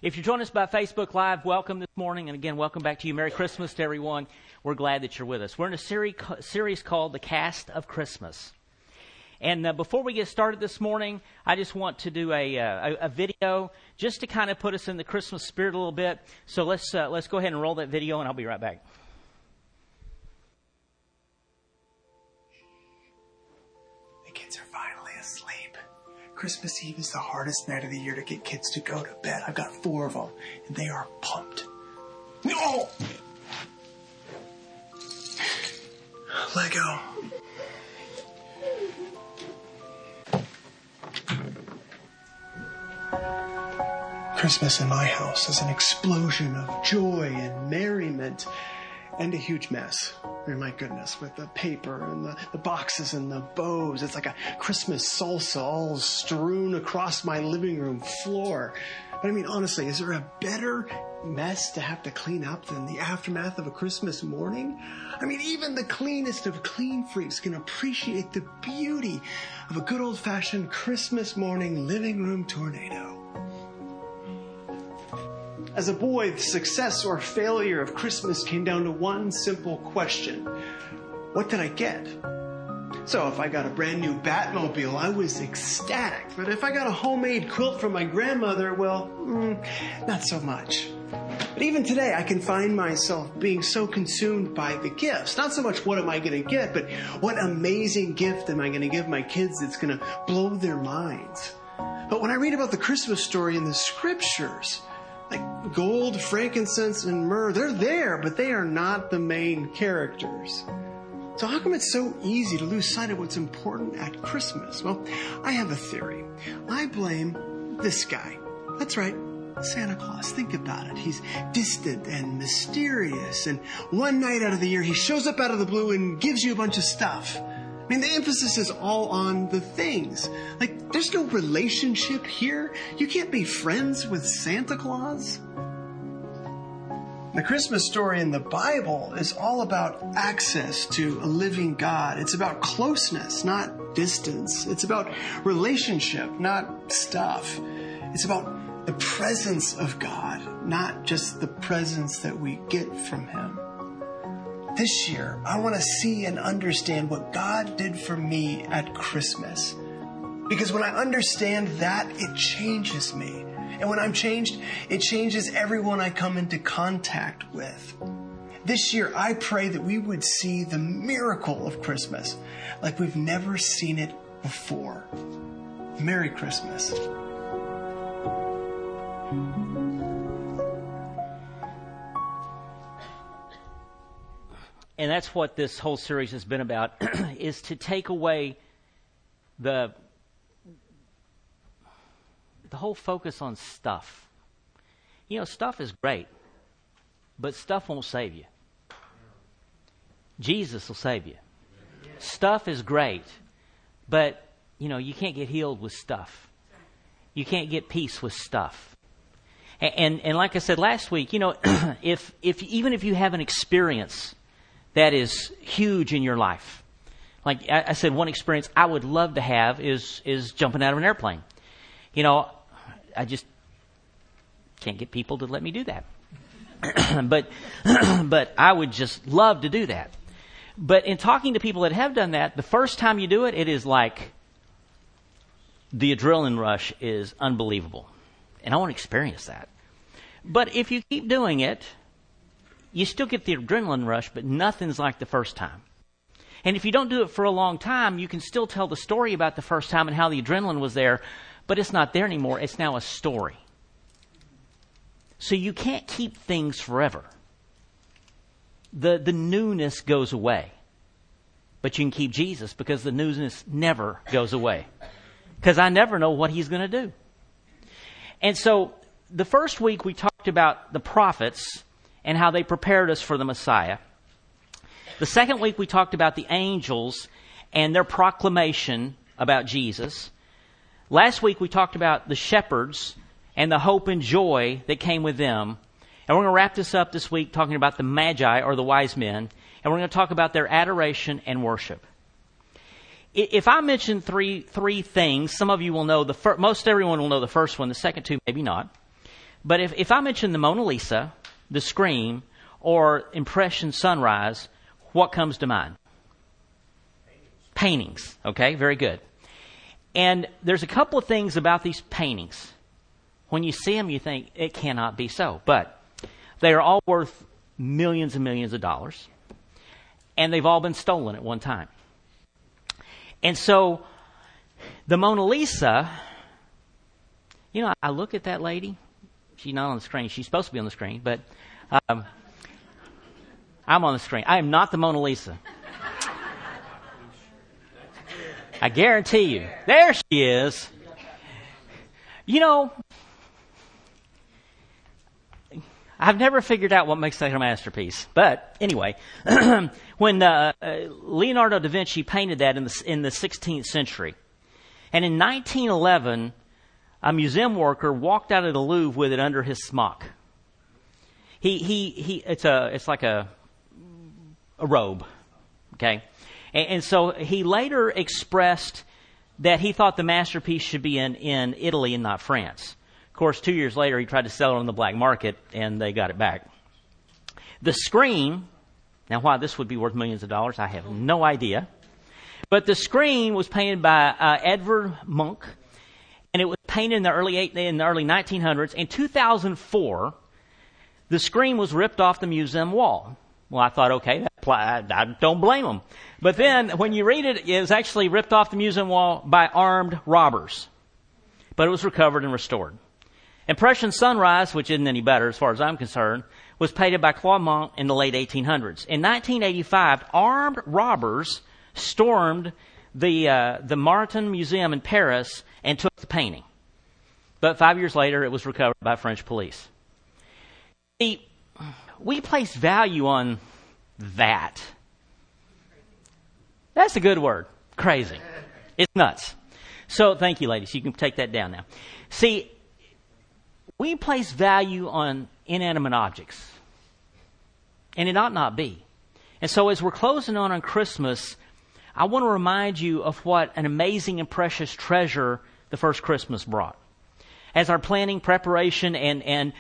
If you're joining us by Facebook Live, welcome this morning. And again, welcome back to you. Merry Christmas to everyone. We're glad that you're with us. We're in a series called The Cast of Christmas. And before we get started this morning, I just want to do a video just to kind of put us in the Christmas spirit a little bit. So let's go ahead and roll that video, and I'll be right back. The kids are finally asleep. Christmas Eve is the hardest night of the year to get kids to go to bed. I've got 4 of them, and they are pumped. No! Lego. Christmas in my house is an explosion of joy and merriment and a huge mess. I mean, my goodness, with the paper and the boxes and the bows. It's like a Christmas salsa all strewn across my living room floor. But I mean, honestly, is there a better mess to have to clean up than the aftermath of a Christmas morning? I mean, even the cleanest of clean freaks can appreciate the beauty of a good old-fashioned Christmas morning living room tornado. As a boy, the success or failure of Christmas came down to one simple question. What did I get? So if I got a brand new Batmobile, I was ecstatic. But if I got a homemade quilt from my grandmother, well, not so much. But even today, I can find myself being so consumed by the gifts. Not so much what am I going to get, but what amazing gift am I going to give my kids that's going to blow their minds. But when I read about the Christmas story in the scriptures, like gold, frankincense, and myrrh, they're there, but they are not the main characters. So how come it's so easy to lose sight of what's important at Christmas? Well, I have a theory. I blame this guy. That's right, Santa Claus. Think about it. He's distant and mysterious, and one night out of the year, he shows up out of the blue and gives you a bunch of stuff. I mean, the emphasis is all on the things. Like, there's no relationship here. You can't be friends with Santa Claus. The Christmas story in the Bible is all about access to a living God. It's about closeness, not distance. It's about relationship, not stuff. It's about the presence of God, not just the presence that we get from Him. This year, I want to see and understand what God did for me at Christmas. Because when I understand that, it changes me. And when I'm changed, it changes everyone I come into contact with. This year, I pray that we would see the miracle of Christmas like we've never seen it before. Merry Christmas. And that's what this whole series has been about, is to take away the whole focus on stuff. You know, stuff is great, but stuff won't save you. Jesus will save you. Stuff is great, but, you know, you can't get healed with stuff. You can't get peace with stuff. And like I said last week, you know, even if you have an experience that is huge in your life. Like I said, one experience I would love to have is jumping out of an airplane. You know, I just can't get people to let me do that. But I would just love to do that. But in talking to people that have done that, the first time you do it, it is like the adrenaline rush is unbelievable. And I want to experience that. But if you keep doing it, you still get the adrenaline rush, but nothing's like the first time. And if you don't do it for a long time, you can still tell the story about the first time and how the adrenaline was there, but it's not there anymore. It's now a story. So you can't keep things forever. The newness goes away. But you can keep Jesus because the newness never goes away. Because I never know what He's going to do. And so the first week we talked about the prophets and how they prepared us for the Messiah. The second week we talked about the angels and their proclamation about Jesus. Last week we talked about the shepherds and the hope and joy that came with them. And we're going to wrap this up this week talking about the Magi, or the wise men. And we're going to talk about their adoration and worship. If I mention three things, some of you will know most everyone will know the first one. The second two, maybe not. But if I mention the Mona Lisa, the Scream, or Impression Sunrise, what comes to mind? Paintings. Okay, very good. And there's a couple of things about these paintings. When you see them, you think, it cannot be so. But they are all worth millions and millions of dollars. And they've all been stolen at one time. And so, the Mona Lisa, I look at that lady. She's not on the screen. She's supposed to be on the screen, but I'm on the screen. I am not the Mona Lisa. I guarantee you. There she is. I've never figured out what makes that a masterpiece. But anyway, when Leonardo da Vinci painted that in the 16th century, and in 1911, a museum worker walked out of the Louvre with it under his smock. It's like a robe, okay? And so he later expressed that he thought the masterpiece should be in Italy and not France. Of course, 2 years later, he tried to sell it on the black market, and they got it back. The Scream, now why this would be worth millions of dollars, I have no idea. But the Scream was painted by Edvard Munch, and it was painted in the early 1900s. In 2004, the Scream was ripped off the museum wall. Well, I thought, okay, I don't blame them. But then, when you read it, it was actually ripped off the museum wall by armed robbers. But it was recovered and restored. Impression Sunrise, which isn't any better as far as I'm concerned, was painted by Claude Monet in the late 1800s. In 1985, armed robbers stormed the Martin Museum in Paris and took the painting. But 5 years later, it was recovered by French police. See, we place value on that. That's a good word. Crazy. It's nuts. So, thank you, ladies. You can take that down now. See, we place value on inanimate objects. And it ought not be. And so, as we're closing on Christmas, I want to remind you of what an amazing and precious treasure the first Christmas brought. As our planning, preparation, and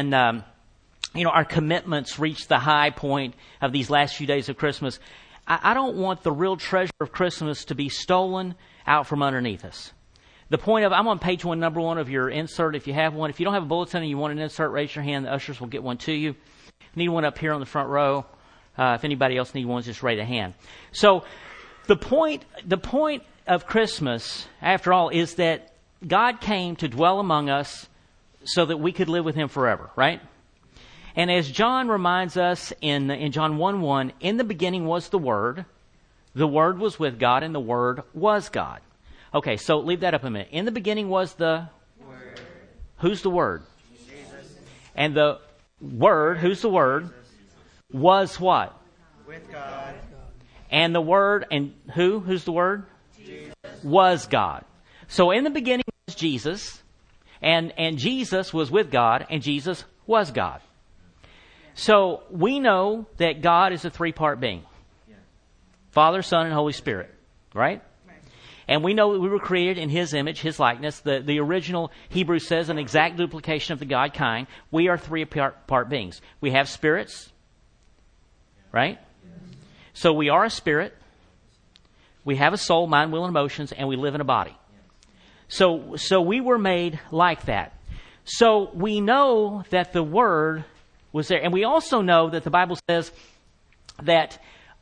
our commitments reach the high point of these last few days of Christmas, I don't want the real treasure of Christmas to be stolen out from underneath us. The point of, I'm on page 1, number 1 of your insert if you have one. If you don't have a bulletin and you want an insert, raise your hand. The ushers will get one to you. Need one up here on the front row. If anybody else needs one, just raise a hand. So the point of Christmas, after all, is that God came to dwell among us so that we could live with Him forever, right? And as John reminds us in John 1:1, in the beginning was the Word was with God, and the Word was God. Okay, so leave that up a minute. In the beginning was the Word. Who's the Word? Jesus. And the Word, who's the Word? Jesus. Was what? With God. And the Word, and who's the Word? Jesus. Was God. So in the beginning was Jesus, and Jesus was with God, and Jesus was God. So we know that God is a three-part being. Father, Son, and Holy Spirit. Right? And we know that we were created in His image, His likeness. The original Hebrew says an exact duplication of the God kind. We are three-part beings. We have spirits. Right? So we are a spirit. We have a soul, mind, will, and emotions, and we live in a body. So we were made like that. So we know that the Word was there. And we also know that the Bible says that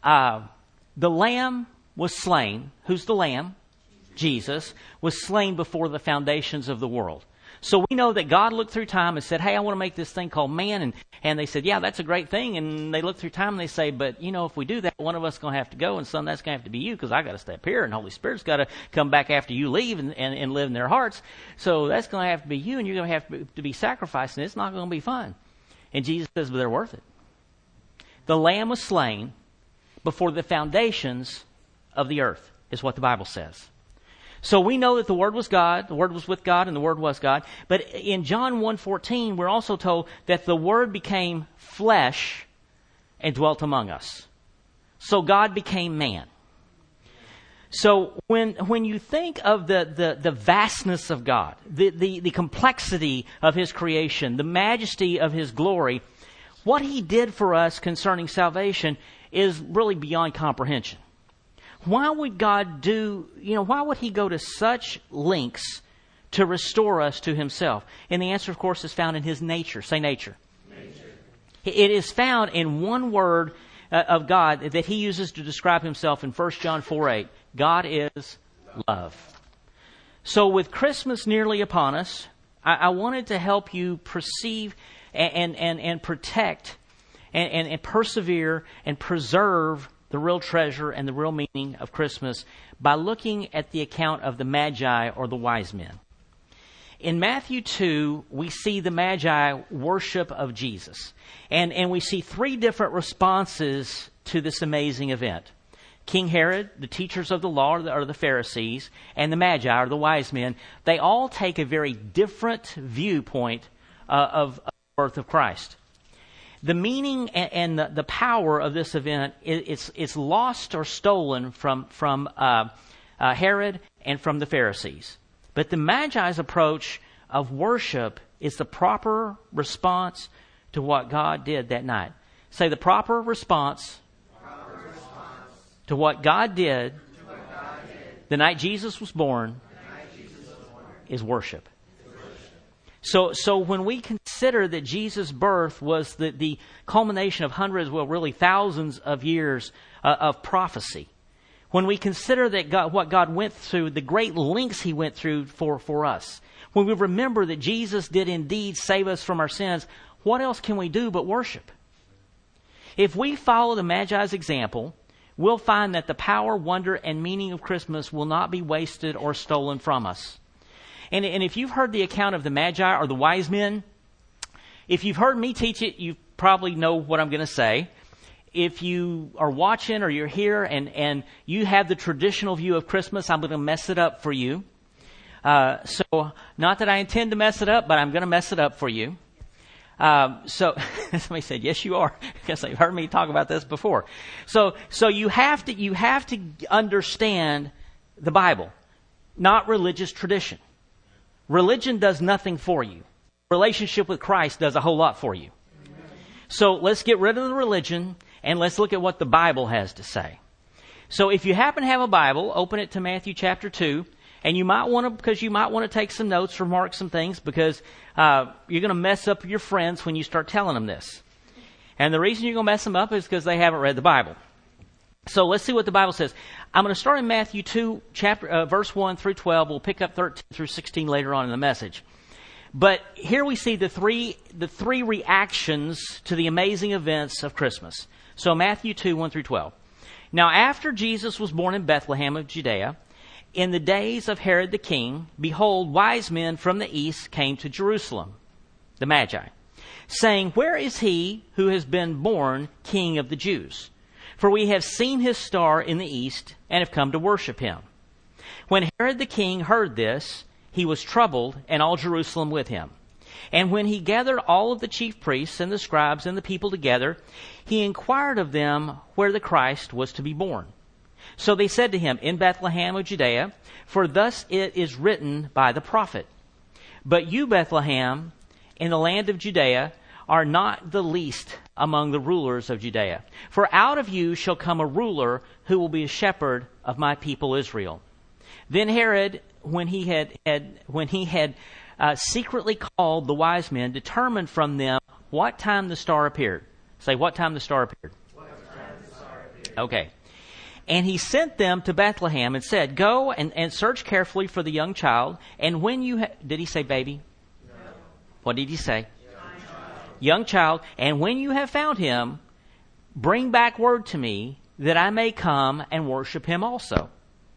the Lamb was slain. Who's the Lamb? Jesus was slain before the foundations of the world. So we know that God looked through time and said, hey, I want to make this thing called man. And they said, yeah, that's a great thing. And they looked through time and they say, but, if we do that, one of us is going to have to go. And son, that's going to have to be you because I got to stay up here. And the Holy Spirit's got to come back after you leave and live in their hearts. So that's going to have to be you, and you're going to have to be sacrificed. And it's not going to be fun. And Jesus says, but they're worth it. The Lamb was slain before the foundations of the earth, is what the Bible says. So we know that the Word was God, the Word was with God, and the Word was God. But in John 1:14, we're also told that the Word became flesh and dwelt among us. So God became man. So when you think of the vastness of God, the complexity of His creation, the majesty of His glory, what He did for us concerning salvation is really beyond comprehension. Why would God why would He go to such lengths to restore us to Himself? And the answer, of course, is found in His nature. Say nature. Nature. It is found in one word of God that He uses to describe Himself in 1 John 4:8. God is love. So with Christmas nearly upon us, I wanted to help you perceive and protect and persevere and preserve the real treasure and the real meaning of Christmas by looking at the account of the Magi or the wise men. In Matthew 2, we see the Magi worship of Jesus. And we see three different responses to this amazing event. King Herod, the teachers of the law, or the Pharisees, and the Magi, or the wise men, they all take a very different viewpoint of the birth of Christ. The meaning and the power of this event is lost or stolen from Herod and from the Pharisees. But the Magi's approach of worship is the proper response to what God did that night. Say the proper response to what God did the night Jesus was born is worship. So when we consider that Jesus' birth was the culmination of hundreds, well, really thousands of years of prophecy, when we consider that what God went through, the great lengths He went through for us, when we remember that Jesus did indeed save us from our sins, what else can we do but worship? If we follow the Magi's example, we'll find that the power, wonder, and meaning of Christmas will not be wasted or stolen from us. And if you've heard the account of the Magi or the wise men, if you've heard me teach it, you probably know what I'm going to say. If you are watching or you're here and you have the traditional view of Christmas, I'm going to mess it up for you. So not that I intend to mess it up, but I'm going to mess it up for you. So somebody said, "Yes, you are," because they've heard me talk about this before. So you have to understand the Bible, not religious tradition. Religion does nothing for you. Relationship with Christ does a whole lot for you. So let's get rid of the religion and let's look at what the Bible has to say. So if you happen to have a Bible, open it to Matthew chapter 2. And you might want to take some notes or mark some things because you're going to mess up your friends when you start telling them this. And the reason you're going to mess them up is because they haven't read the Bible. So let's see what the Bible says. I'm going to start in Matthew 2, verse 1 through 12. We'll pick up 13 through 16 later on in the message. But here we see the three reactions to the amazing events of Christmas. So Matthew 2, 1 through 12. Now after Jesus was born in Bethlehem of Judea, in the days of Herod the king, behold, wise men from the east came to Jerusalem, the Magi, saying, "Where is he who has been born King of the Jews? For we have seen his star in the east and have come to worship him." When Herod the king heard this, he was troubled, and all Jerusalem with him. And when he gathered all of the chief priests and the scribes and the people together, he inquired of them where the Christ was to be born. So they said to him, "In Bethlehem of Judea, for thus it is written by the prophet. But you, Bethlehem, in the land of Judea, are not the least among the rulers of Judea. For out of you shall come a ruler who will be a shepherd of my people Israel." Then Herod, when he had secretly called the wise men, determined from them what time the star appeared. Say, what time the star appeared? Okay. And he sent them to Bethlehem and said, "Go and search carefully for the young child. And when you did he say baby? No. What did he say? Young child. And when you have found him, bring back word to me that I may come and worship him also."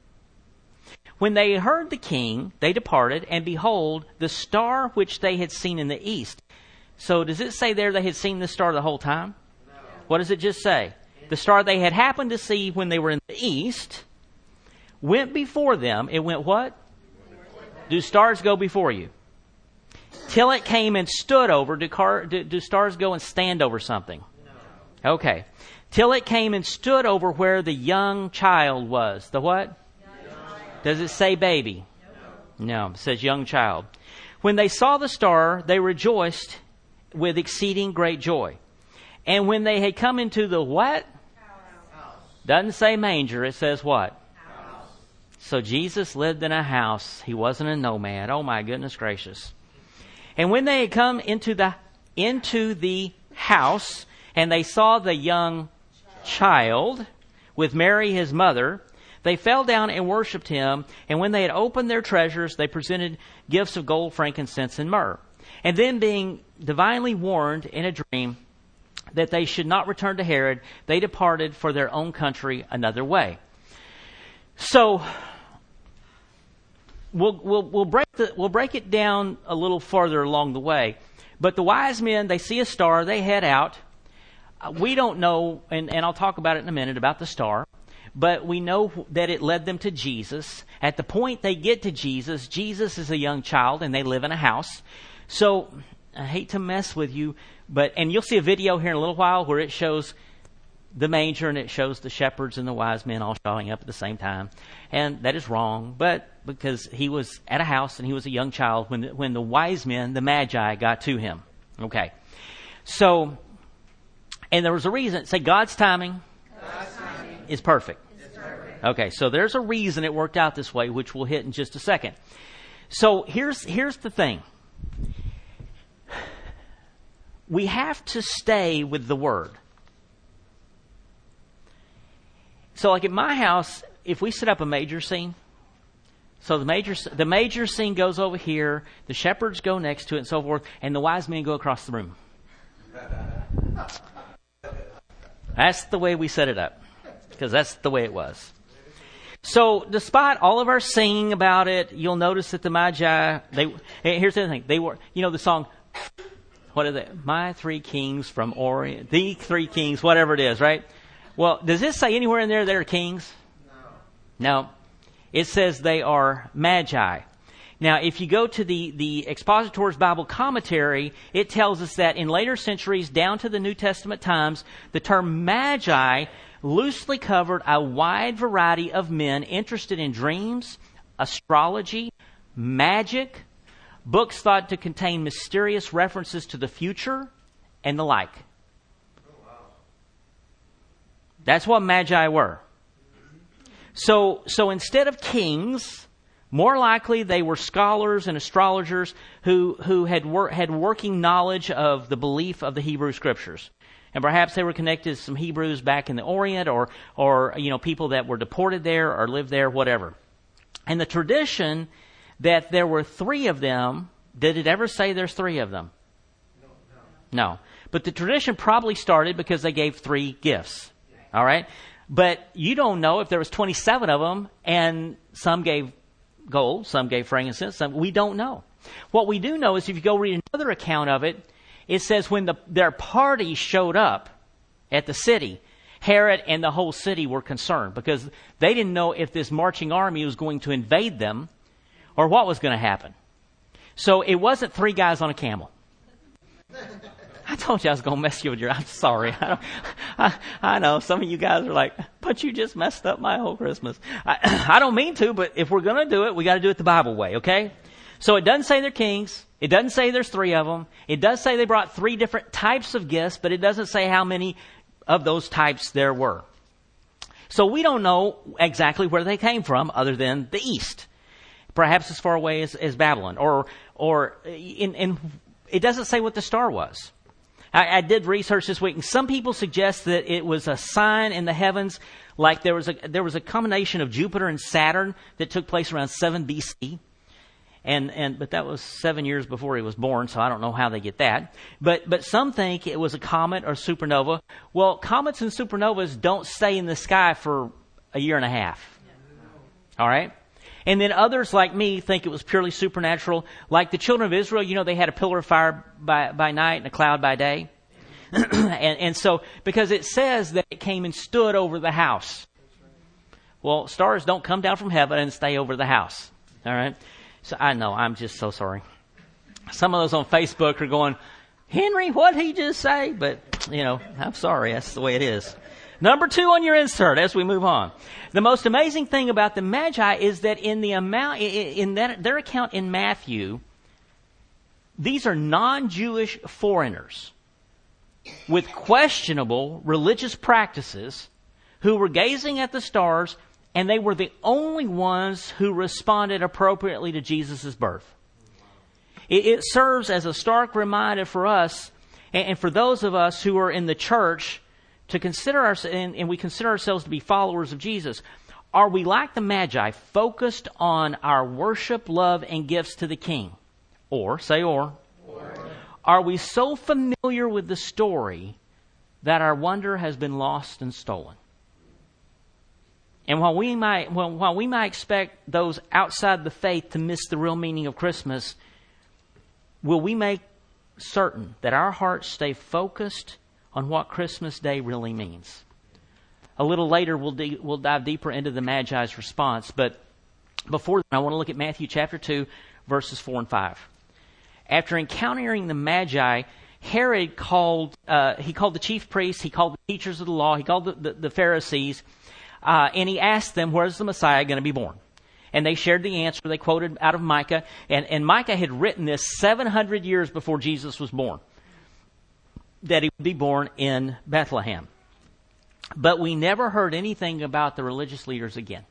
When they heard the king, they departed, and behold, the star which they had seen in the east. So does it say there they had seen the star the whole time? No. What does it just say? The star they had happened to see when they were in the east went before them. It went what? Do stars go before you? Till it came and stood over. Do stars go and stand over something? No. Okay. Till it came and stood over where the young child was. The what? Does it say baby? No, it says young child. When they saw the star, they rejoiced with exceeding great joy. And when they had come into the what? House. Doesn't say manger, it says what? House. So Jesus lived in a house. He wasn't a nomad. Oh my goodness gracious. And when they had come into the house, and they saw the young child with Mary his mother, they fell down and worshipped him. And when they had opened their treasures, they presented gifts of gold, frankincense, and myrrh. And then being divinely warned in a dream that they should not return to Herod, they departed for their own country another way. So we'll break it down a little further along the way. But the wise men, they see a star, they head out. We don't know, and I'll talk about it in a minute about the star, but we know that it led them to Jesus. At the point they get to Jesus, Jesus is a young child and they live in a house. So I hate to mess with you, and you'll see a video here in a little while where it shows the manger and it shows the shepherds and the wise men all showing up at the same time. And that is wrong, but because he was at a house and he was a young child when the wise men, the magi, got to him. Okay. So, and there was a reason. Say, God's timing is perfect. Okay, so there's a reason it worked out this way, which we'll hit in just a second. So here's the thing. We have to stay with the Word. So like at my house, if we set up a major scene, so the major scene goes over here, the shepherds go next to it and so forth, and the wise men go across the room. That's the way we set it up, because that's the way it was. So despite all of our singing about it, you'll notice that the Magi, here's the other thing, they were, the song, what are they? My three kings from Orient, the three kings, whatever it is, right? Well, does this say anywhere in there they're kings? No. It says they are magi. Now, if you go to the Expositor's Bible Commentary, it tells us that in later centuries, down to the New Testament times, the term magi loosely covered a wide variety of men interested in dreams, astrology, magic, books thought to contain mysterious references to the future, and the like. That's what magi were. So instead of kings, more likely they were scholars and astrologers who had working knowledge of the belief of the Hebrew Scriptures. And perhaps they were connected to some Hebrews back in the Orient or people that were deported there or lived there, whatever. And the tradition that there were three of them, did it ever say there's three of them? No. But the tradition probably started because they gave three gifts. All right? But you don't know if there was 27 of them and some gave gold, some gave frankincense, we don't know. What we do know is if you go read another account of it, it says when their party showed up at the city, Herod and the whole city were concerned because they didn't know if this marching army was going to invade them or what was going to happen. So it wasn't three guys on a camel. I told you I was going to mess you with I'm sorry. I know some of you guys are like, but you just messed up my whole Christmas. I don't mean to, but if we're going to do it, we got to do it the Bible way, okay? So it doesn't say they're kings. It doesn't say there's three of them. It does say they brought three different types of gifts, but it doesn't say how many of those types there were. So we don't know exactly where they came from other than the east. Perhaps as far away as Babylon. Or it doesn't say what the star was. I did research this week, and some people suggest that it was a sign in the heavens, like there was a combination of Jupiter and Saturn that took place around 7 BC, but that was 7 years before he was born, so I don't know how they get that. But some think it was a comet or supernova. Well, comets and supernovas don't stay in the sky for a year and a half. All right. And then others like me think it was purely supernatural. Like the children of Israel, they had a pillar of fire by night and a cloud by day. and so, because it says that it came and stood over the house. Well, stars don't come down from heaven and stay over the house. All right? So I know, I'm just so sorry. Some of those on Facebook are going, Henry, what'd he just say? But, I'm sorry, that's the way it is. Number 2 on your insert as we move on. The most amazing thing about the Magi is that in their account in Matthew, these are non-Jewish foreigners with questionable religious practices who were gazing at the stars, and they were the only ones who responded appropriately to Jesus' birth. It serves as a stark reminder for us, and for those of us who are in the church, to consider and we consider ourselves to be followers of Jesus. Are we like the Magi, focused on our worship, love, and gifts to the King? Or. Are we so familiar with the story that our wonder has been lost and stolen? And while we might expect those outside the faith to miss the real meaning of Christmas, will we make certain that our hearts stay focused on what Christmas Day really means? A little later, we'll dive deeper into the Magi's response. But before that, I want to look at Matthew chapter 2, verses 4 and 5. After encountering the Magi, Herod called the chief priests, he called the teachers of the law, he called the Pharisees, and he asked them, where's the Messiah going to be born? And they shared the answer. They quoted out of Micah. And Micah had written this 700 years before Jesus was born, that he would be born in Bethlehem. But we never heard anything about the religious leaders again.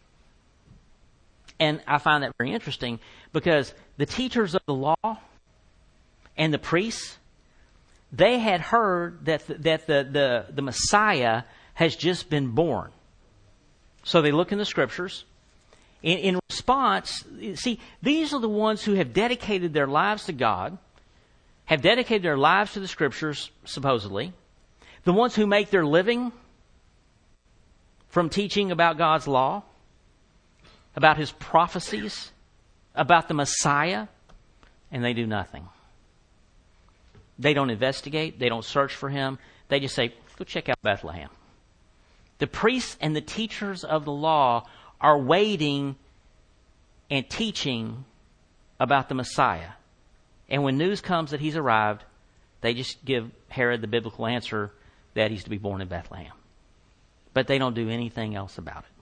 And I find that very interesting because the teachers of the law and the priests, they had heard that the Messiah has just been born. So they look in the Scriptures. In response, see, these are the ones who have dedicated their lives to God, have dedicated their lives to the Scriptures, supposedly. The ones who make their living from teaching about God's law, about His prophecies, about the Messiah, and they do nothing. They don't investigate. They don't search for Him. They just say, go check out Bethlehem. The priests and the teachers of the law are waiting and teaching about the Messiah. And when news comes that He's arrived, they just give Herod the biblical answer that He's to be born in Bethlehem. But they don't do anything else about it.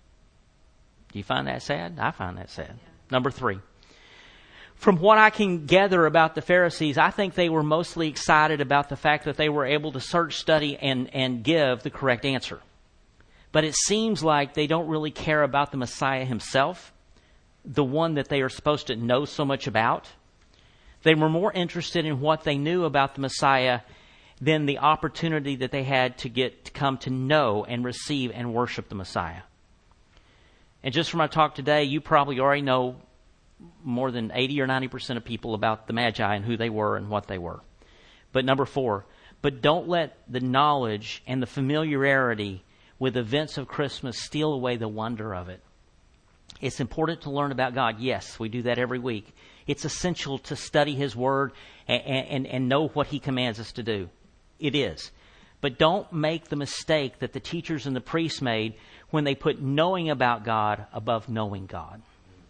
Do you find that sad? I find that sad. Number 3. From what I can gather about the Pharisees, I think they were mostly excited about the fact that they were able to search, study, and give the correct answer. But it seems like they don't really care about the Messiah Himself, the one that they are supposed to know so much about. They were more interested in what they knew about the Messiah than the opportunity that they had to come to know and receive and worship the Messiah. And just from our talk today, you probably already know more than 80 or 90% of people about the Magi and who they were and what they were. But number 4, but don't let the knowledge and the familiarity with events of Christmas steal away the wonder of it. It's important to learn about God. Yes, we do that every week. It's essential to study His Word and know what He commands us to do. It is. But don't make the mistake that the teachers and the priests made when they put knowing about God above knowing God.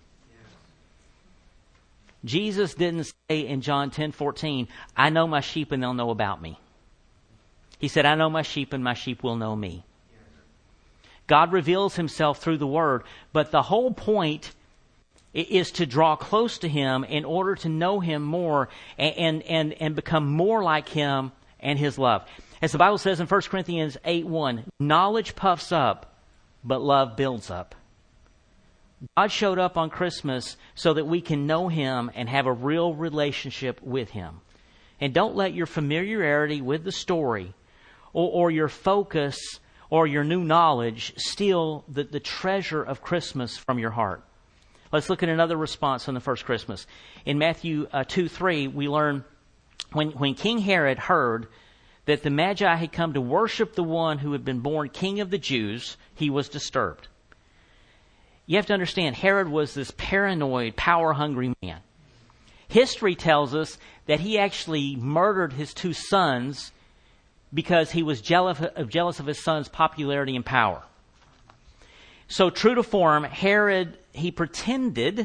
Jesus didn't say in John 10:14, I know my sheep and they'll know about me. He said, I know my sheep and my sheep will know me. God reveals Himself through the Word, but the whole point is to draw close to Him in order to know Him more and become more like Him and His love. As the Bible says in 1 Corinthians 8:1, knowledge puffs up, but love builds up. God showed up on Christmas so that we can know Him and have a real relationship with Him. And don't let your familiarity with the story or your focus or your new knowledge steal the treasure of Christmas from your heart. Let's look at another response on the first Christmas. In Matthew 2:3, we learn when King Herod heard that the Magi had come to worship the one who had been born King of the Jews, he was disturbed. You have to understand, Herod was this paranoid, power-hungry man. History tells us that he actually murdered his 2 sons because he was jealous of his son's popularity and power. So true to form, Herod, he pretended.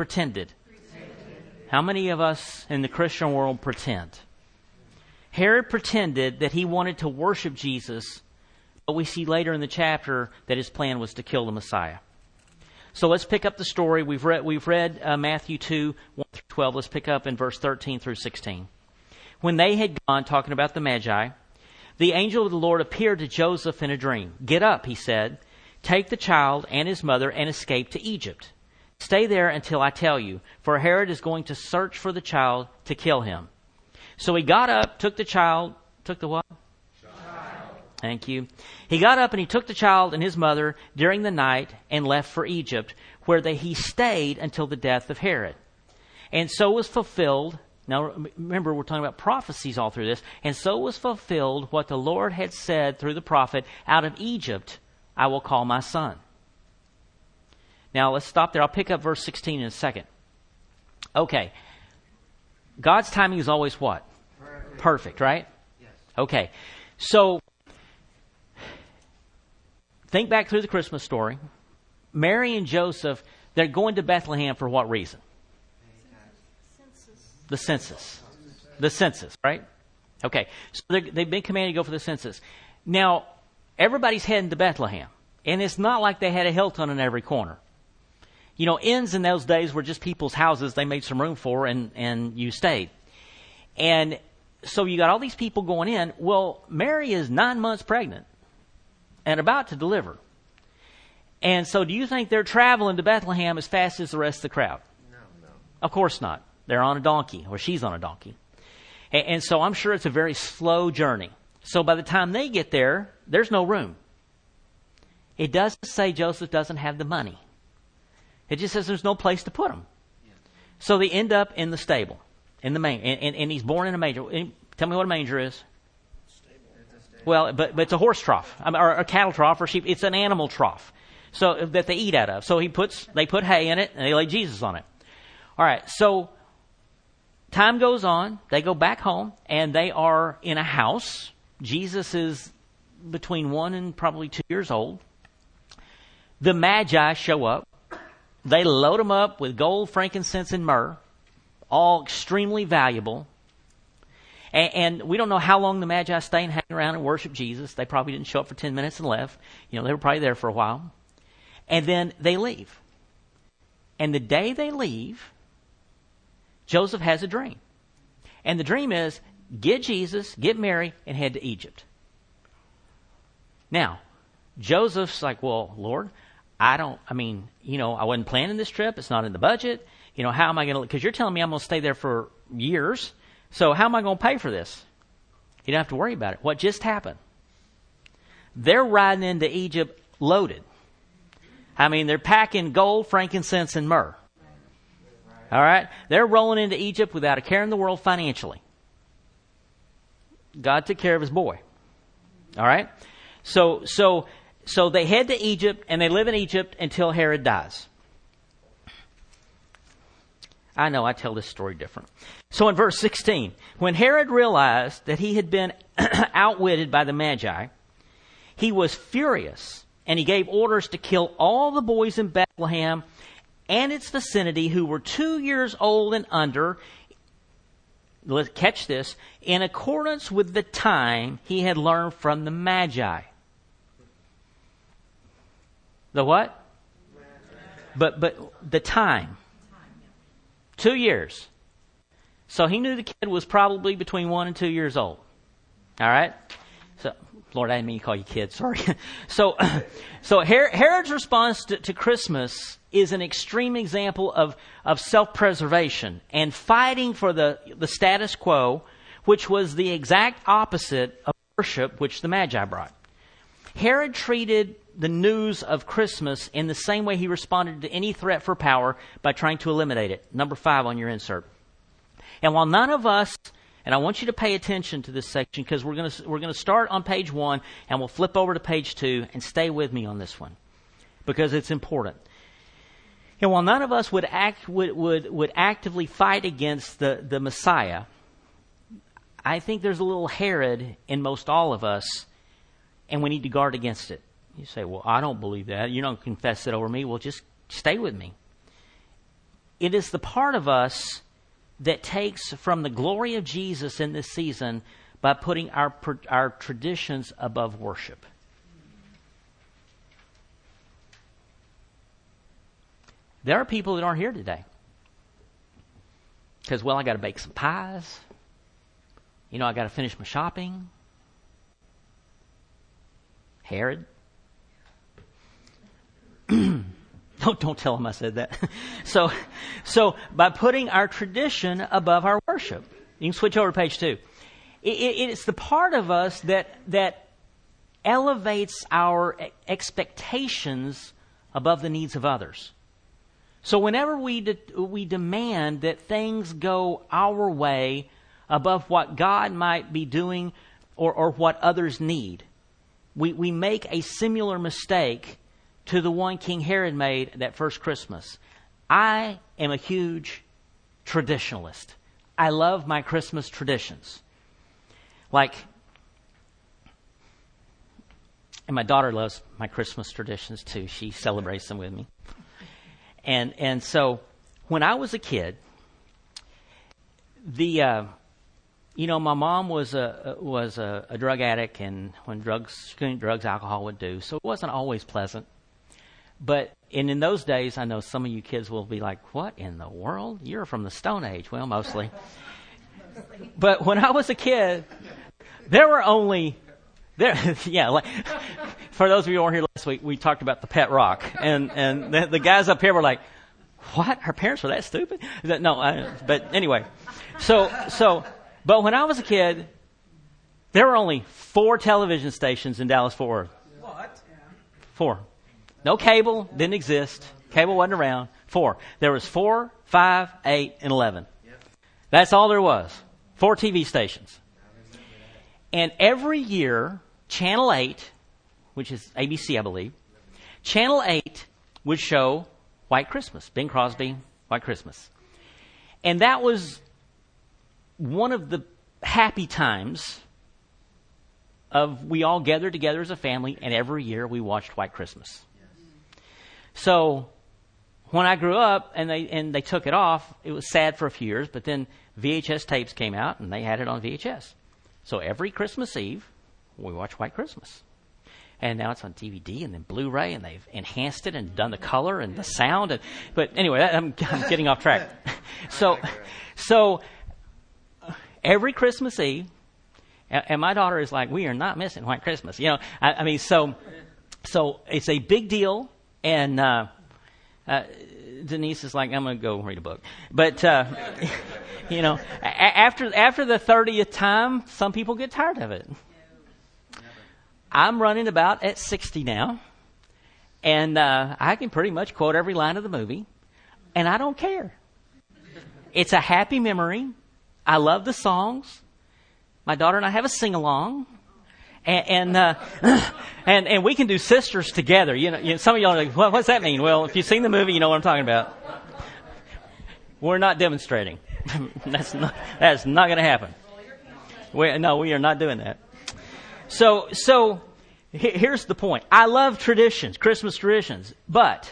How many of us in the Christian world pretend? Herod pretended that he wanted to worship Jesus But we see later in the chapter that his plan was to kill the Messiah. So let's pick up the story. We've read Matthew 2, 1 through 12. Let's pick up in verse 13 through 16. When they had gone, talking about the Magi, the angel of the Lord appeared to Joseph in a dream. "Get up," he said, "take the child and his mother and escape to Egypt. Stay there until I tell you, for Herod is going to search for the child to kill him." So he got up, took the child, took the what? Thank you. He got up and he took the child and his mother during the night and left for Egypt, where he stayed until the death of Herod. And so was fulfilled, now remember we're talking about prophecies all through this, and so was fulfilled what the Lord had said through the prophet, "Out of Egypt I will call my son." Now let's stop there. I'll pick up verse 16 in a second. Okay. God's timing is always what? Perfect, right? Yes. Okay. So, think back through the Christmas story. Mary and Joseph, they're going to Bethlehem for what reason? The census. The census, right? Okay. So they've been commanded to go for the census. Now, everybody's heading to Bethlehem. And it's not like they had a Hilton in every corner. You know, inns in those days were just people's houses they made some room for and you stayed. And so you got all these people going in. Well, Mary is 9 months pregnant and about to deliver. And so do you think they're traveling to Bethlehem as fast as the rest of the crowd? No. Of course not. They're on a donkey, or she's on a donkey. And so I'm sure it's a very slow journey. So by the time they get there, there's no room. It doesn't say Joseph doesn't have the money. It just says there's no place to put them. So they end up in the stable, in the manger, and he's born in a manger. Tell me what a manger is. Well, but it's a horse trough, or a cattle trough, or sheep. It's an animal trough, so that they eat out of. So they put hay in it, and they lay Jesus on it. All right. So time goes on. They go back home, and they are in a house. Jesus is between 1 and probably 2 years old. The Magi show up. They load him up with gold, frankincense, and myrrh, all extremely valuable. And we don't know how long the Magi stay and hang around and worship Jesus. They probably didn't show up for 10 minutes and left. You know, they were probably there for a while. And then they leave. And the day they leave, Joseph has a dream. And the dream is, get Jesus, get Mary, and head to Egypt. Now, Joseph's like, well, Lord, I wasn't planning this trip. It's not in the budget. You know, how am I going to, because you're telling me I'm going to stay there for years. So how am I going to pay for this? You don't have to worry about it. What just happened? They're riding into Egypt loaded. I mean, they're packing gold, frankincense, and myrrh. All right? They're rolling into Egypt without a care in the world financially. God took care of his boy. All right? So they head to Egypt, and they live in Egypt until Herod dies. I know, I tell this story different. So in verse 16, when Herod realized that he had been outwitted by the Magi, he was furious, and he gave orders to kill all the boys in Bethlehem and its vicinity who were 2 years old and under. Let's catch this, in accordance with the time he had learned from the Magi. The what? But the time. 2 years. So he knew the kid was probably between 1 and 2 years old. All right? So, Lord, I didn't mean to call you kids. Sorry. So Herod's response to Christmas is an extreme example of self-preservation and fighting for the status quo, which was the exact opposite of worship which the Magi brought. Herod treated the news of Christmas in the same way he responded to any threat for power, by trying to eliminate it. Number 5 on your insert. And while none of us, and I want you to pay attention to this section, because we're going to start on page 1 and we'll flip over to page 2, and stay with me on this one because it's important. And while none of us would actively fight against the Messiah, I think there's a little Herod in most all of us, and we need to guard against it. You say, well, I don't believe that. You don't confess it over me. Well, just stay with me. It is the part of us that takes from the glory of Jesus in this season by putting our traditions above worship. There are people that aren't here today. Because, well, I got to bake some pies. I got to finish my shopping. Herod. Don't tell him I said that. So by putting our tradition above our worship, you can switch over to page 2. It's the part of us that elevates our expectations above the needs of others. So whenever we demand that things go our way above what God might be doing or what others need, we make a similar mistake to the one King Herod made that first Christmas. I am a huge traditionalist. I love my Christmas traditions. And my daughter loves my Christmas traditions too. She celebrates them with me. And so when I was a kid, my mom was a drug addict, and when drugs, alcohol would do, so it wasn't always pleasant. But in those days, I know some of you kids will be like, "What in the world? You're from the Stone Age." Well, mostly. But when I was a kid, there were only for those of you who weren't here last week, we talked about the pet rock, and the guys up here were like, "What? Her parents were that stupid?" But anyway, but when I was a kid, there were only 4 television stations in Dallas-Fort Worth. What? 4. No cable, didn't exist. Cable wasn't around. 4. There was 4, 5, 8, and 11. That's all there was. 4 TV stations. And every year, Channel 8, which is ABC, I believe, Channel 8 would show White Christmas. Bing Crosby, White Christmas. And that was one of the happy times of we all gathered together as a family, and every year we watched White Christmas. So when I grew up and they took it off, it was sad for a few years, but then VHS tapes came out and they had it on VHS. So every Christmas Eve, we watch White Christmas. And now it's on DVD and then Blu-ray, and they've enhanced it and done the color and the sound. But anyway, I'm getting off track. So every Christmas Eve, and my daughter is like, "We are not missing White Christmas." So it's a big deal. And Denise is like, "I'm going to go read a book." But, after the 30th time, some people get tired of it. I'm running about at 60 now. And I can pretty much quote every line of the movie. And I don't care. It's a happy memory. I love the songs. My daughter and I have a sing-along. And we can do sisters together. Some of y'all are like, "What's that mean?" Well, if you've seen the movie, you know what I'm talking about. We're not demonstrating. That's not going to happen. We are not doing that. So here's the point. I love traditions, Christmas traditions, but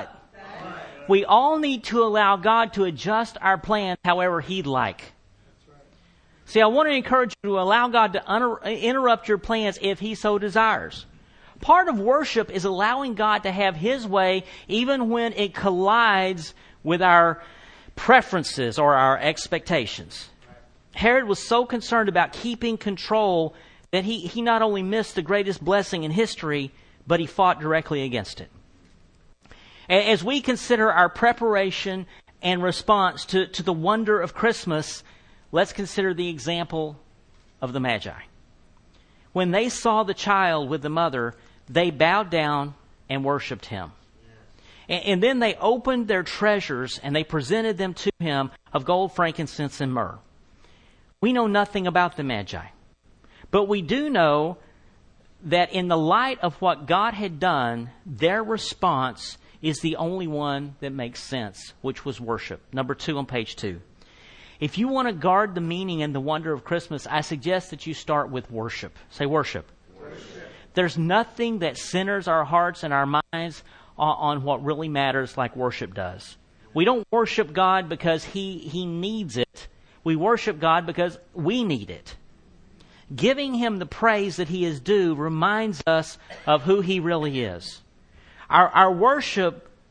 we all need to allow God to adjust our plans however He'd like. See, I want to encourage you to allow God to interrupt your plans if He so desires. Part of worship is allowing God to have His way even when it collides with our preferences or our expectations. Herod was so concerned about keeping control that he not only missed the greatest blessing in history, but he fought directly against it. As we consider our preparation and response to the wonder of Christmas, let's consider the example of the Magi. When they saw the child with the mother, they bowed down and worshipped Him. And then they opened their treasures and they presented them to Him of gold, frankincense, and myrrh. We know nothing about the Magi, but we do know that in the light of what God had done, their response is the only one that makes sense, which was worship. Number 2 on page 2. If you want to guard the meaning and the wonder of Christmas, I suggest that you start with worship. Say worship. There's nothing that centers our hearts and our minds on what really matters like worship does. We don't worship God because He needs it. We worship God because we need it. Giving Him the praise that He is due reminds us of who He really is. Our worship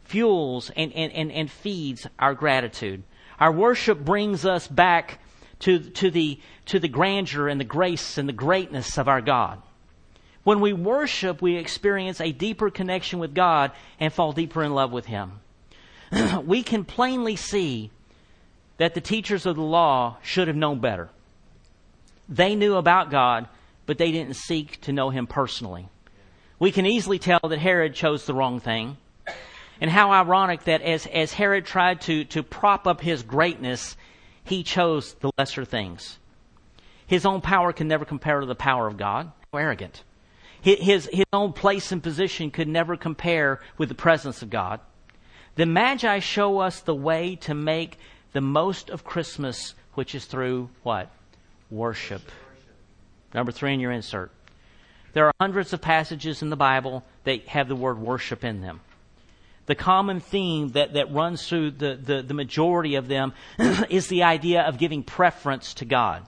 fuels and feeds our gratitude. Our worship brings us back to the grandeur and the grace and the greatness of our God. When we worship, we experience a deeper connection with God and fall deeper in love with Him. We can plainly see that the teachers of the law should have known better. They knew about God, but they didn't seek to know Him personally. We can easily tell that Herod chose the wrong thing. And how ironic that as Herod tried to prop up his greatness, he chose the lesser things. His own power can never compare to the power of God. How arrogant. His own place and position could never compare with the presence of God. The Magi show us the way to make the most of Christmas, which is through what? Worship. Number 3 in your insert. There are hundreds of passages in the Bible that have the word worship in them. The common theme that runs through the majority of them is the idea of giving preference to God.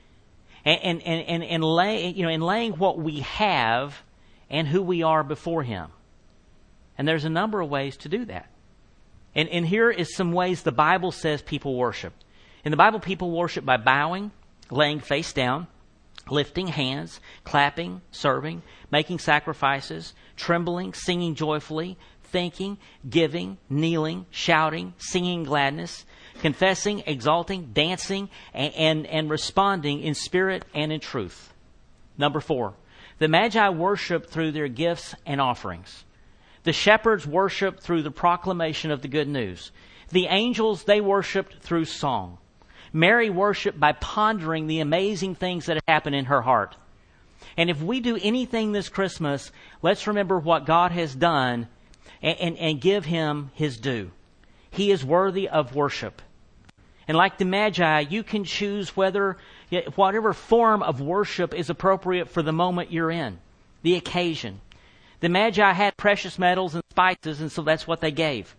And laying what we have and who we are before Him. And there's a number of ways to do that. And here is some ways the Bible says people worship. In the Bible, people worship by bowing, laying face down, lifting hands, clapping, serving, making sacrifices, trembling, singing joyfully, thinking, giving, kneeling, shouting, singing gladness, confessing, exalting, dancing, and responding in spirit and in truth. Number 4, the Magi worship through their gifts and offerings. The shepherds worshiped through the proclamation of the good news. The angels, they worshiped through song. Mary worshiped by pondering the amazing things that had happened in her heart. And if we do anything this Christmas, let's remember what God has done and give Him His due. He is worthy of worship. And like the Magi, you can choose whatever form of worship is appropriate for the moment you're in, the occasion. The Magi had precious metals and spices, and so that's what they gave.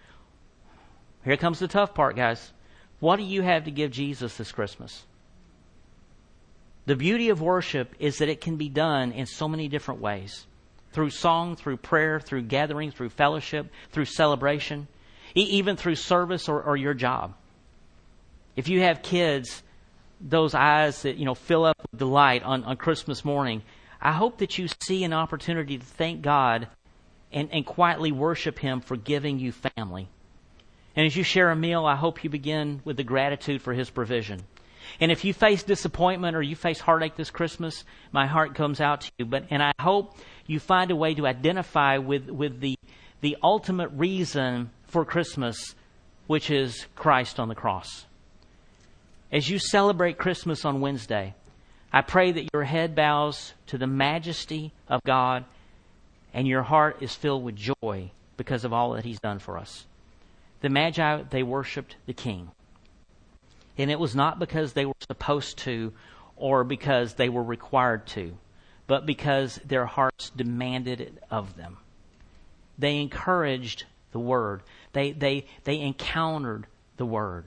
Here comes the tough part, guys. What do you have to give Jesus this Christmas? The beauty of worship is that it can be done in so many different ways. Through song, through prayer, through gathering, through fellowship, through celebration, even through service or your job. If you have kids, those eyes that fill up with delight on Christmas morning, I hope that you see an opportunity to thank God and quietly worship Him for giving you family. And as you share a meal, I hope you begin with the gratitude for His provision. And if you face disappointment or you face heartache this Christmas, my heart comes out to you. And I hope you find a way to identify with the ultimate reason for Christmas, which is Christ on the cross. As you celebrate Christmas on Wednesday, I pray that your head bows to the majesty of God and your heart is filled with joy because of all that He's done for us. The Magi, they worshiped the King. And it was not because they were supposed to or because they were required to, but because their hearts demanded it of them. They encouraged the Word. They encountered the Word.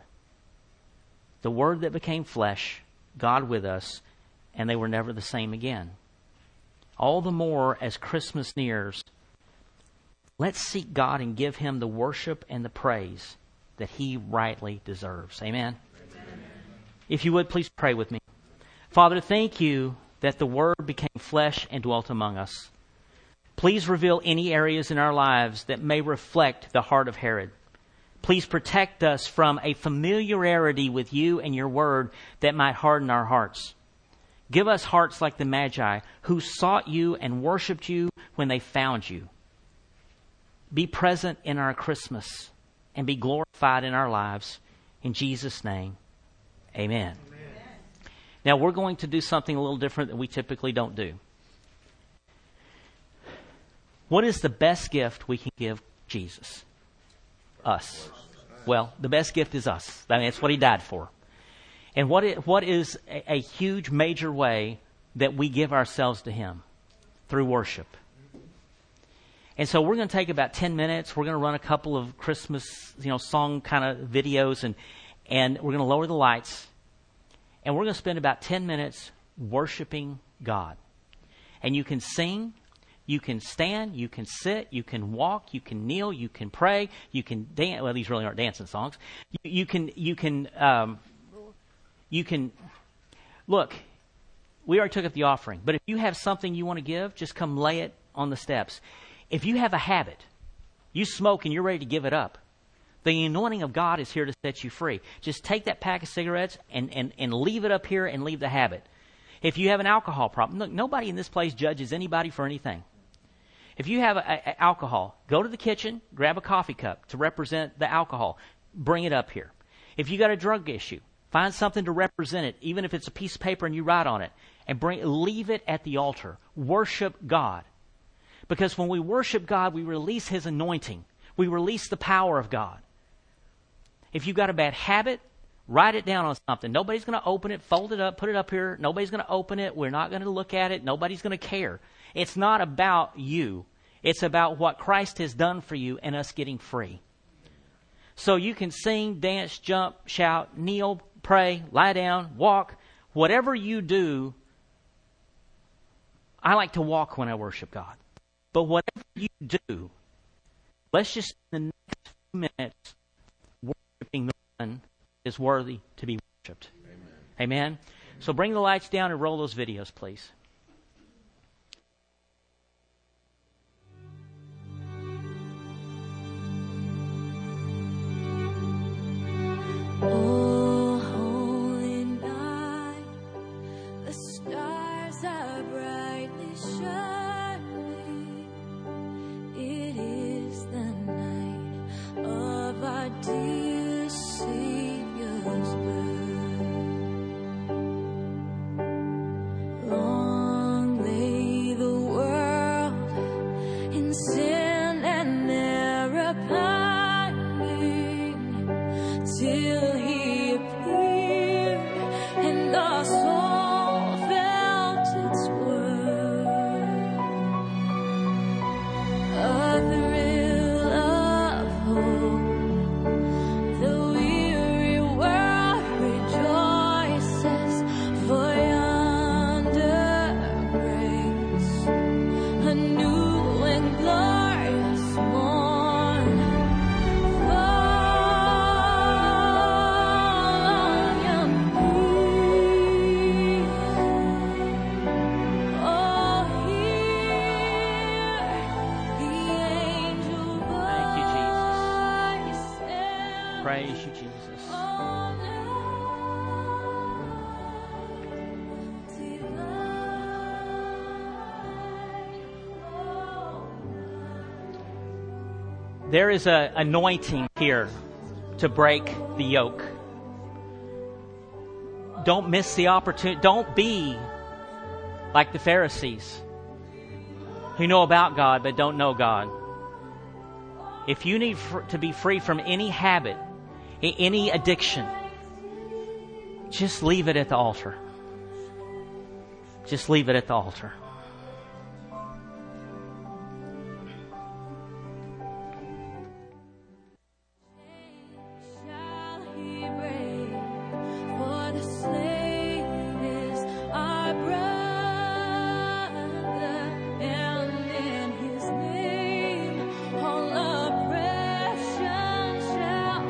The Word that became flesh, God with us, and they were never the same again. All the more as Christmas nears, let's seek God and give Him the worship and the praise that He rightly deserves. Amen? Amen. If you would, please pray with me. Father, thank You that the Word became flesh and dwelt among us. Please reveal any areas in our lives that may reflect the heart of Herod. Please protect us from a familiarity with You and Your Word that might harden our hearts. Give us hearts like the Magi who sought You and worshiped You when they found You. Be present in our Christmas and be glorified in our lives. In Jesus' name, amen. Now we're going to do something a little different that we typically don't do. What is the best gift we can give Jesus? Us. Well, the best gift is us. I mean, that's what He died for. And what is a huge, major way that we give ourselves to Him? Through worship. And so we're going to take about 10 minutes. We're going to run a couple of Christmas, song kind of videos, and we're going to lower the lights. And we're going to spend about 10 minutes worshiping God. And you can sing, You can stand, you can sit, you can walk, you can kneel, you can pray, you can dance. Well, these really aren't dancing songs. You can look. We already took up the offering, but if you have something you want to give, just come lay it on the steps. If you have a habit, you smoke and you're ready to give it up, the anointing of God is here to set you free. Just take that pack of cigarettes and leave it up here and leave the habit. If you have an alcohol problem, look, nobody in this place judges anybody for anything. If you have alcohol, go to the kitchen, grab a coffee cup to represent the alcohol. Bring it up here. If you got a drug issue, find something to represent it, even if it's a piece of paper and you write on it, and leave it at the altar. Worship God. Because when we worship God, we release His anointing. We release the power of God. If you've got a bad habit, write it down on something. Nobody's going to open it, fold it up, put it up here. Nobody's going to open it. We're not going to look at it. Nobody's going to care. It's not about you. It's about what Christ has done for you and us getting free. So you can sing, dance, jump, shout, kneel, pray, lie down, walk. Whatever you do, I like to walk when I worship God. But whatever you do, let's just in the next few minutes worshiping the one is worthy to be worshipped. Amen. Amen. So bring the lights down and roll those videos, please. Oh, holy night, the stars are brightly shining. It is the night of our dear Savior's birth. Long lay the world in sin and error pining, till He appeared and our soul felt its worth. A thrill of hope, the weary world rejoices, for yonder breaks a new and glorious morn. Fall on your knees. Oh, hear the angel Thank you, voice sound. Praise you, Jesus. Oh, There is an anointing here to break the yoke. Don't miss the opportunity. Don't be like the Pharisees who know about God but don't know God. If you need to be free from any habit, any addiction, just leave it at the altar. Just leave it at the altar. shall He break? For the slave is our brother, and in His name all oppression shall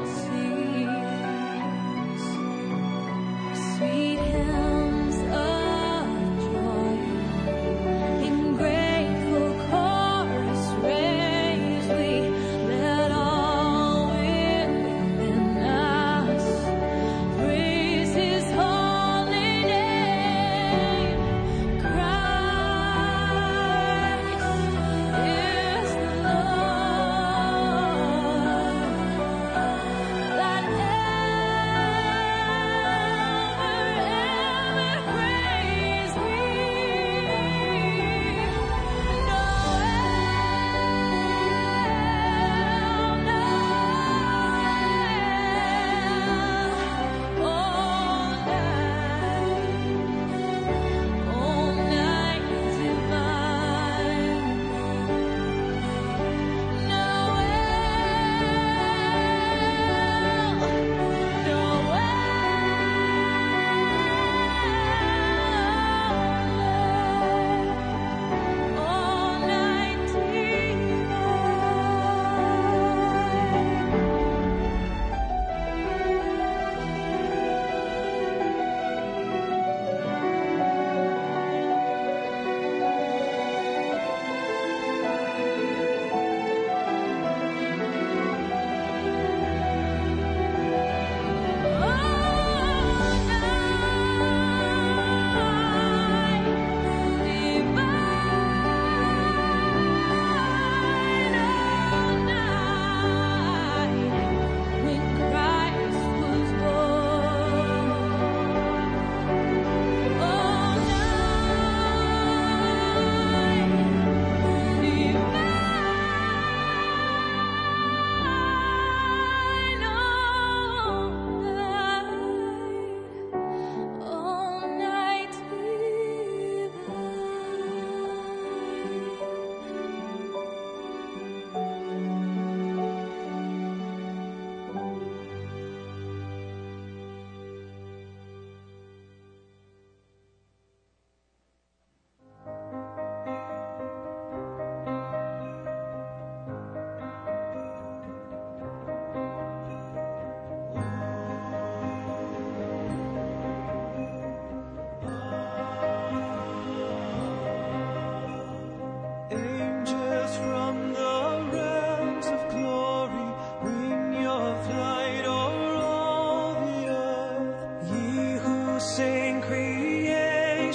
cease. Sweet hymns of joy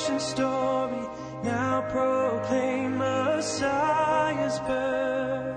redemption story. Now proclaim Messiah's birth.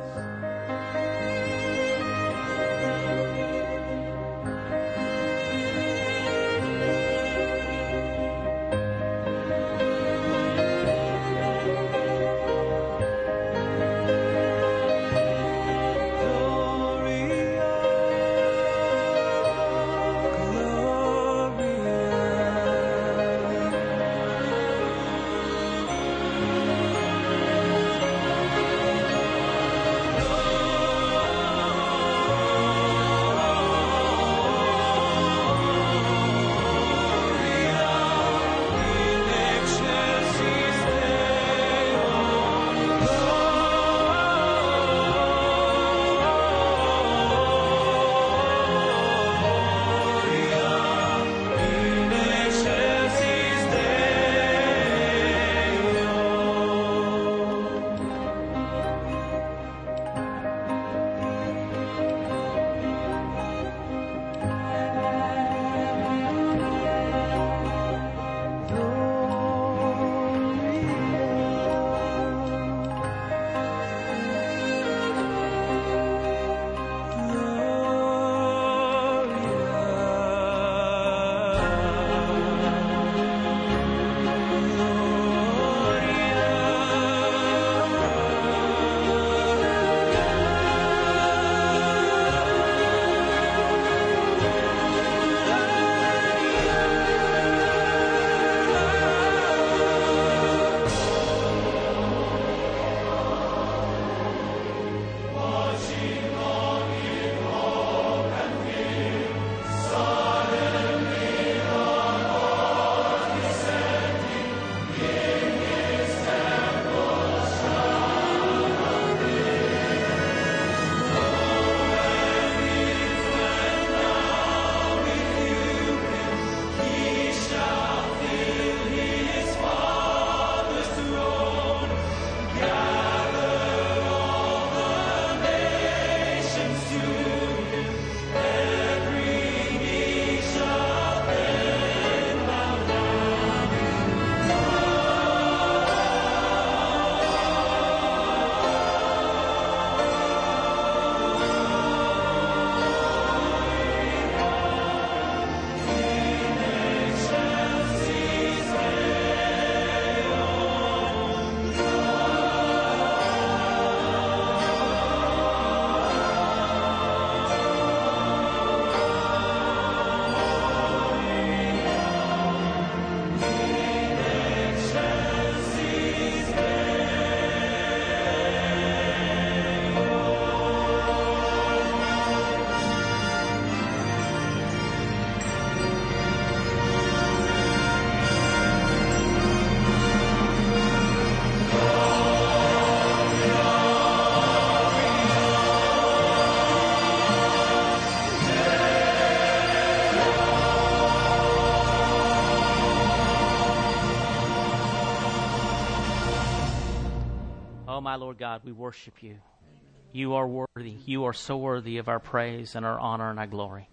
Oh, my Lord God, we worship you. You are worthy. You are so worthy of our praise and our honor and our glory.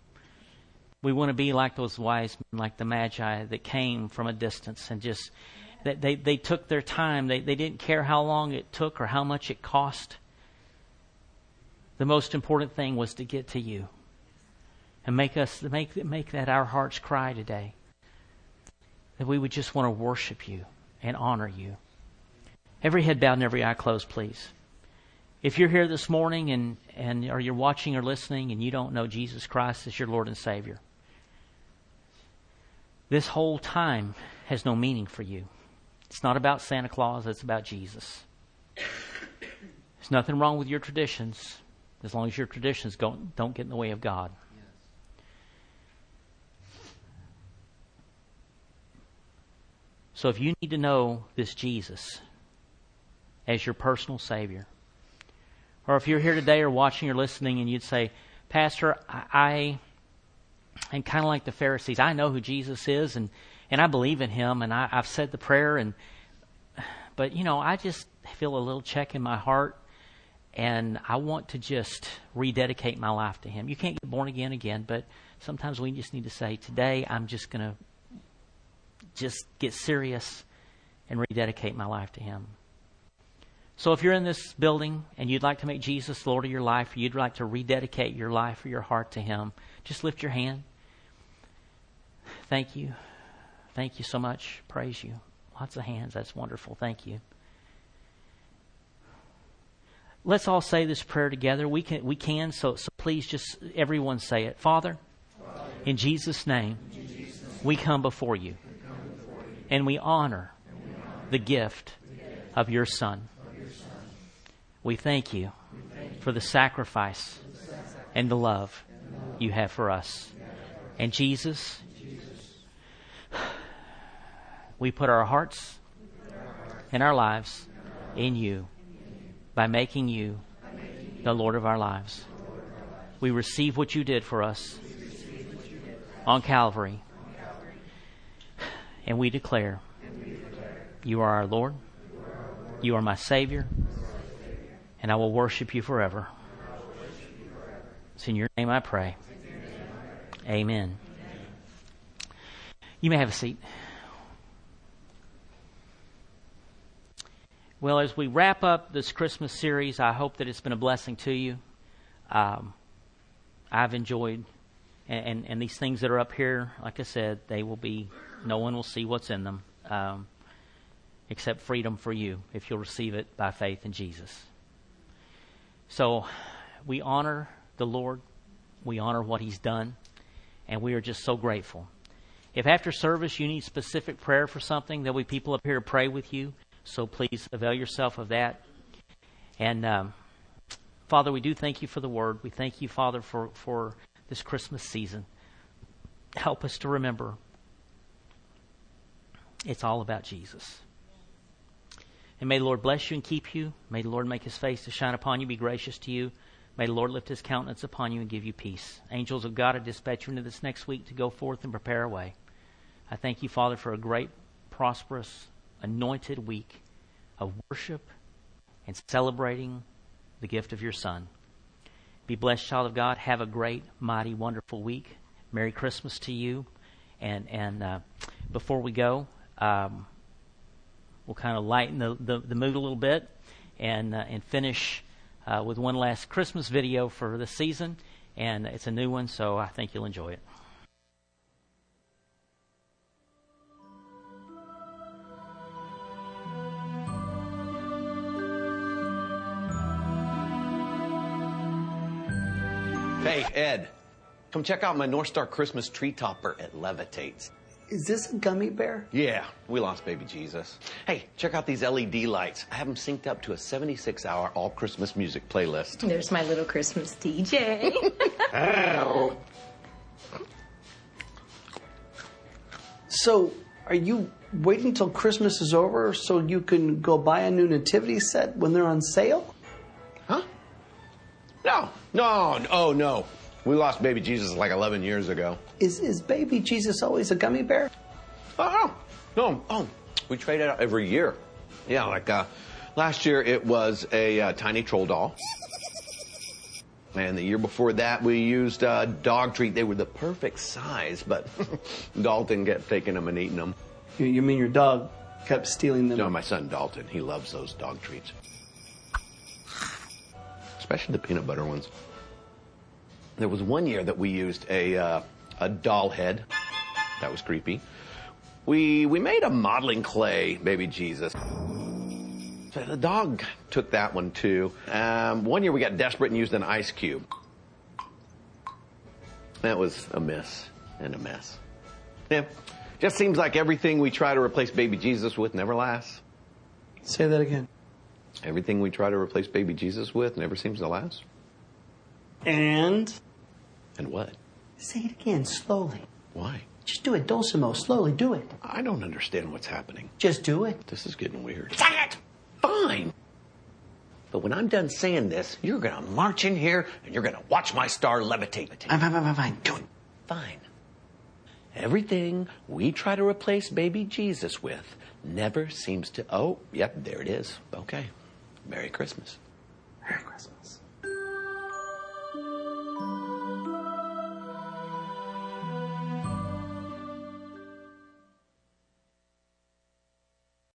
We want to be like those wise men, like the Magi that came from a distance and just, they took their time. They didn't care how long it took or how much it cost. The most important thing was to get to you and make that our heart's cry today. That we would just want to worship you and honor you. Every head bowed and every eye closed, please. If you're here this morning or you're watching or listening and you don't know Jesus Christ as your Lord and Savior, this whole time has no meaning for you. It's not about Santa Claus, it's about Jesus. There's nothing wrong with your traditions as long as your traditions don't get in the way of God. So if you need to know this Jesus as your personal Savior, or if you're here today or watching or listening and you'd say, Pastor, I am kind of like the Pharisees. I know who Jesus is and I believe in Him and I've said the prayer, but I just feel a little check in my heart and I want to just rededicate my life to Him. You can't get born again, but sometimes we just need to say, today I'm just going to just get serious and rededicate my life to Him. So if you're in this building and you'd like to make Jesus Lord of your life, or you'd like to rededicate your life or your heart to Him, just lift your hand. Thank you. Thank you so much. Praise you. Lots of hands. That's wonderful. Thank you. Let's all say this prayer together. We can. So please just everyone say it. Father, in Jesus' name, we come before you, and we honor the gift of your Son. We thank you for the sacrifice and the love you have for us. And Jesus, we put our hearts and our lives in you by making you the Lord of our lives. We receive what you did for us on Calvary. And we declare, you are our Lord. You are my Savior. And I will worship you forever. It's in your name I pray. Amen. You may have a seat. Well, as we wrap up this Christmas series, I hope that it's been a blessing to you. I've enjoyed, and these things that are up here, like I said, they will be, no one will see what's in them, except freedom for you if you'll receive it by faith in Jesus. So we honor the Lord. We honor what He's done. And we are just so grateful. If after service you need specific prayer for something, there'll be people up here to pray with you. So please avail yourself of that. And Father, we do thank you for the Word. We thank you, Father, for this Christmas season. Help us to remember it's all about Jesus. And may the Lord bless you and keep you. May the Lord make His face to shine upon you, be gracious to you. May the Lord lift His countenance upon you and give you peace. Angels of God, I dispatch you into this next week to go forth and prepare a way. I thank you, Father, for a great, prosperous, anointed week of worship and celebrating the gift of your Son. Be blessed, child of God. Have a great, mighty, wonderful week. Merry Christmas to you. And before we go, we'll kind of lighten the mood a little bit and finish with one last Christmas video for the season. And it's a new one, so I think you'll enjoy it. Hey, Ed, come check out my North Star Christmas tree topper. It levitates. Is this a gummy bear? Yeah, we lost baby Jesus. Hey, check out these LED lights. I have them synced up to a 76-hour all-Christmas music playlist. There's my little Christmas DJ. So, are you waiting till Christmas is over so you can go buy a new nativity set when they're on sale? Huh? No. We lost baby Jesus like 11 years ago. Is baby Jesus always a gummy bear? No. We trade it out every year. Yeah, like last year it was a tiny troll doll. And the year before that we used a dog treat. They were the perfect size, but Dalton kept taking them and eating them. You mean your dog kept stealing them? No, my son Dalton. He loves those dog treats. Especially the peanut butter ones. There was one year that we used a doll head. That was creepy. We made a modeling clay baby Jesus. So the dog took that one too. One year we got desperate and used an ice cube. That was a miss and a mess. Yeah, just seems like everything we try to replace baby Jesus with never lasts. Say that again. Everything we try to replace baby Jesus with never seems to last. And what? say it again, slowly. Why? Just do it, dulcimo, slowly, do it. I don't understand what's happening. Just do it. This is getting weird. Say it! Fine. But when I'm done saying this, you're going to march in here and you're going to watch my star levitate. Fine. Do it. Fine. Everything we try to replace baby Jesus with never seems to... Oh, yep, there it is. Okay. Merry Christmas. Merry Christmas.